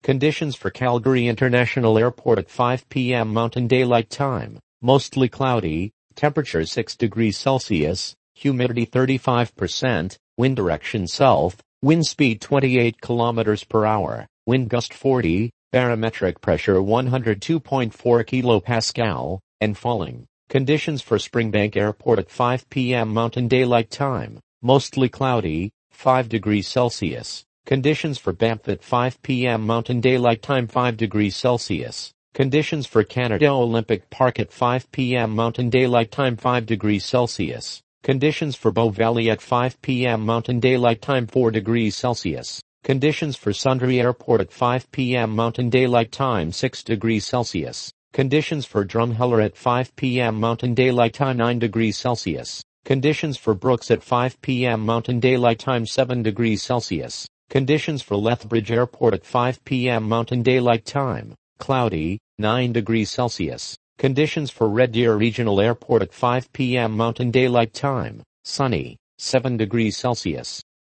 Conditions for Calgary International Airport at 5 p.m. Mountain Daylight Time. Mostly cloudy, temperature 6 degrees Celsius, humidity 35%, wind direction south, wind speed 28 kilometers per hour, wind gust 40, barometric pressure 102.4 kilopascal, and falling. Conditions for Springbank Airport at 5 p.m. Mountain Daylight Time. Mostly cloudy, 5 degrees Celsius. Conditions for Banff at 5 p.m. Mountain Daylight Time 5 degrees Celsius. Conditions for Canada Olympic Park at 5 p.m. Mountain Daylight Time 5 degrees Celsius. Conditions for Bow Valley at 5 p.m. Mountain Daylight Time 4 degrees Celsius. Conditions for Sundre Airport at 5 p.m. Mountain Daylight Time 6 degrees Celsius. Conditions for Drumheller at 5 p.m. Mountain Daylight Time 9 degrees Celsius. Conditions for Brooks at 5 p.m. Mountain Daylight Time 7 degrees Celsius. Conditions for Lethbridge Airport at 5 p.m. Mountain Daylight Time. Cloudy, 9 degrees Celsius. Conditions for Red Deer Regional Airport at 5 p.m. Mountain Daylight Time. Sunny, 7 degrees Celsius.